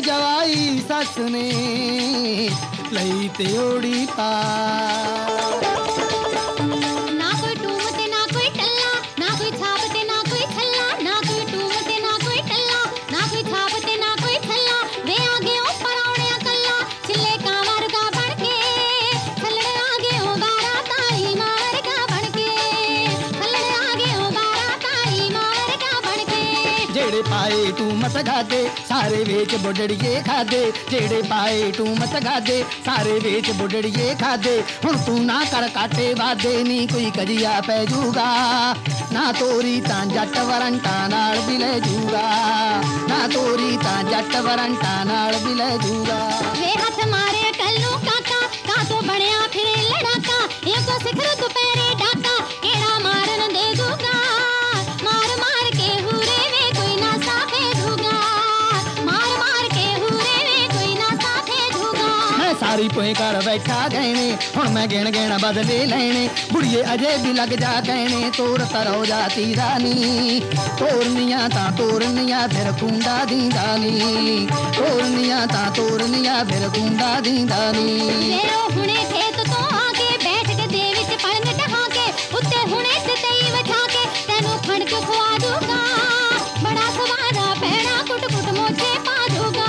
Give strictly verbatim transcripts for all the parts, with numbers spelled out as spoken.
जवाई सस ने लई ते ओड़ी पा। ना कोई टूम ते ना कोई टल्ला, ना कोई छाप ते ना कोई छल्ला, ना कोई टूम ते ना कोई टल्ला, ना कोई छाप ते ना कोई छल्ला। वे आगे ओ परौड़िया कल्ला छिले का वर्गा बन के, छल्लड़ आगे ओ बारा ताई मार का बन के, छल्लड़ आगे ओ बारा ताई मार का बन के। जेड़े पाए तू मत गादे सारे वेच बुढ़ड़िए खादे, जेड़े पाए तू मत गादे सारे वेच बुढ़ड़िए खादे। हुण तू ना कर काटे वादे नी कोई कजिया पै जूगा, ना तोरी तां जट वरंटा नाल भी ले जूगा, ना तोरी तां जट वरंटा नाल भी ले जूगा। वे हथ मारे कल्लू काका का तो बणिया फिरे लड़ाका, ये को सिखर दुपहरे डाका केड़ा मारन दे दूगा। मार मार के हुरे वे कोई ना साफे दूगा, मार मार के हुरे वे कोई ना साफे दूगा। मैं सारी पोए कर बैठा गहने हुण मैं गिण गिण बदले लैने, बुढ़िए अजे भी लग जा कहने तोर तरो जाती रानी। तोरनिया ता तोरनिया फिर कुंडा दींदा नी, तोरनिया ता तोरनिया फिर कुंडा दींदा नी। मेरो हुणे खेत तो आके बैठ के दे विच पलंग ढहा के, उत्ते हुणे सतई वछा के तैनू खणक खुआ दूंगा। बड़ा सवादा पैड़ा कुट कुट मोछे पा दूंगा,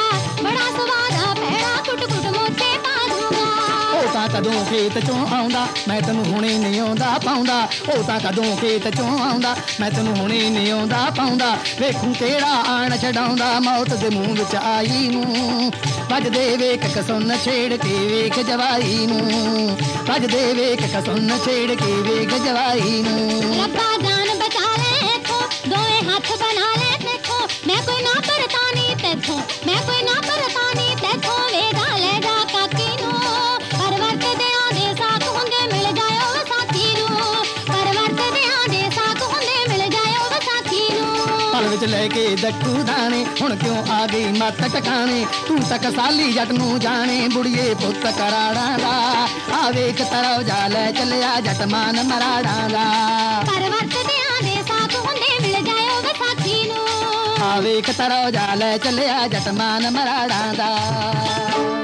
बड़ा सवादा पैड़ा कुट कुट मोछे पा दूंगा। ਉਹ ਤਾਂ ਕਦੋਂ ਖੇਤ ਚੋਂ ਆਉਂਦਾ ਮੈਂ ਤੈਨੂੰ ਹੁਣੇ ਨਹੀਂ ਆਉਂਦਾ ਪਾਉਂਦਾ, ਉਹ ਤਾਂ ਕਦੋਂ ਖੇਤ ਚੋਂ ਆਉਂਦਾ ਮੈਂ ਤੈਨੂੰ ਹੁਣੇ ਨਹੀਂ ਆਉਂਦਾ ਪਾਉਂਦਾ। ਵੇਖੂ ਕਿਹੜਾ ਆਣ ਛਡਾਉਂਦਾ ਮੌਤ ਦੇ ਮੂੰਹ ਵਿੱਚ ਆਈ ਨੂੰ, ਵੱਜਦੇ ਵੇਖ ਕਸੁੰਨ ਛੇੜ ਕੇ ਵੇਖ ਜਵਾਈ ਨੂੰ, ਵੱਜਦੇ ਵੇਖ ਕਸੁੰਨ ਛੇੜ ਕੇ ਵੇਖ ਜਵਾਈ ਨੂੰ। ਰੱਬਾ ਜਾਨ ਬਚਾ ਲੈ ਇੱਥੋਂ ਦੋਵੇਂ ਹੱਥ ਬਣਾ ਲੈ ਦੇਖੋ, ਮੈਂ ਕੋਈ ਨਾ ਪਰਤਾਨੀ ਤੈਥੋਂ, ਮੈਂ ਕੋਈ ਨਾ ਪਰਤਾਨੀ ਤੈਥੋਂ। ਵੇਗਾ ਲੈ ਜਾ ਕਾਕੀ ਨੂੰ ਪਰਵਰਤ ਦਿਆਂ ਦੇ ਸਾਥ ਹੁੰਦੇ ਮਿਲ ਜਾਇਓ ਵਿਸਾਖੀ ਨੂੰ, ਪਰਵਰਤ ਦਿਆਂ ਦੇ ਸਾਥ ਹੁੰਦੇ ਮਿਲ ਜਾਇਓ ਵਿਸਾਖੀ ਨੂੰ। ਪਲ ਵਿੱਚ ਲੈ ਕੇ ਦੱਟੂ ਦਾਣੇ ਹੁਣ ਕਿਉਂ ਆ ਗਈ ਮੱਤ ਟਿਕਾਣੇ, ਤੂੰ ਤੱਕ ਸਾਲੀ ਜੱਟ ਨੂੰ ਜਾਣੇ ਬੁੜੀਏ ਪੁੱਤ ਕਰਾੜਾਂ ਦਾ। ਆ ਵੇਖ ਤਰੋ ਜਾ ਲੈ ਚੱਲਿਆ ਜੱਟ ਮਾਨ ਮਰਾੜਾਂ ਦਾ, ਪਰਵਰਤ ਦਿਆਂ ਦੇ ਸਾਥ ਹੁੰਦੇ ਮਿਲ ਜਾਇਓ ਵਿਸਾਖੀ ਨੂੰ। ਆ ਵੇਖ ਤਰੋ ਜਾ ਲੈ ਚੱਲਿਆ ਜੱਟ ਮਾਨ ਮਰਾੜਾਂ ਦਾ।